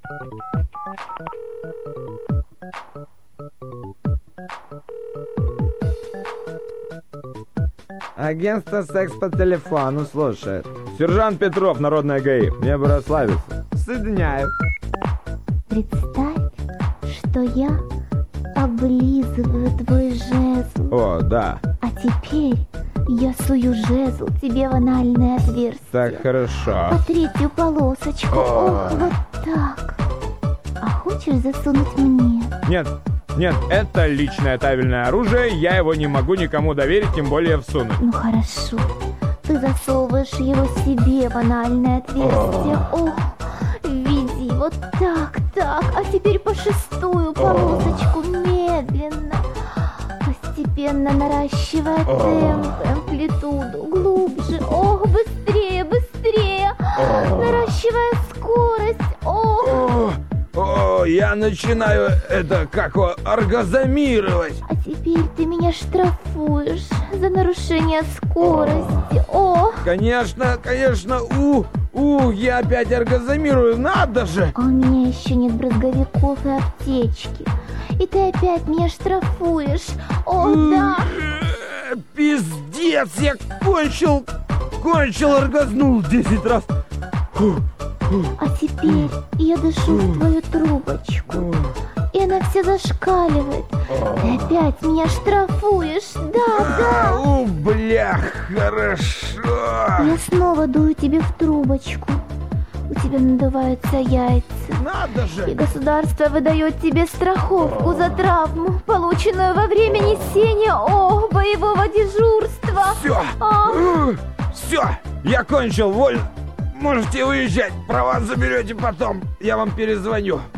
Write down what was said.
Агентство «Секс по телефону» слушает. Сержант Петров, Народная ГАИ. Мне бы расслабиться. Соединяю. Представь, что я облизываю твой жезл. О, да. А теперь я сую жезл тебе в анальное отверстие. Так, хорошо. По третью полосочку. Ох, вот так. А хочешь засунуть мне? Нет, это личное табельное оружие, я его не могу никому доверить, тем более всунуть. Ну хорошо. Ты засовываешь его себе в анальное отверстие. О, веди, вот так. А теперь по шестую полосочку медленно. Постепенно наращивая темп, амплитуду, глубже. Ох, быстрее. Наращивая скорость. Ох. О, я начинаю оргазмировать. А теперь ты меня штрафуешь за нарушение скорости. О! Конечно. Я опять оргазмирую, надо же. А у меня еще нет брызговиков и аптечки. И ты опять меня штрафуешь. О, да. Пиздец, я кончил, оргазнул 10 раз. А теперь я дышу в твою трубочку, и она вся зашкаливает. Ты опять меня штрафуешь, да. Блях, хорошо. Я снова дую тебе в трубочку. У тебя надуваются яйца. Надо же. И государство выдает тебе страховку за травму, полученную во время несения боевого дежурства. Все, я кончил, вольно. Можете уезжать, права заберете потом, я вам перезвоню.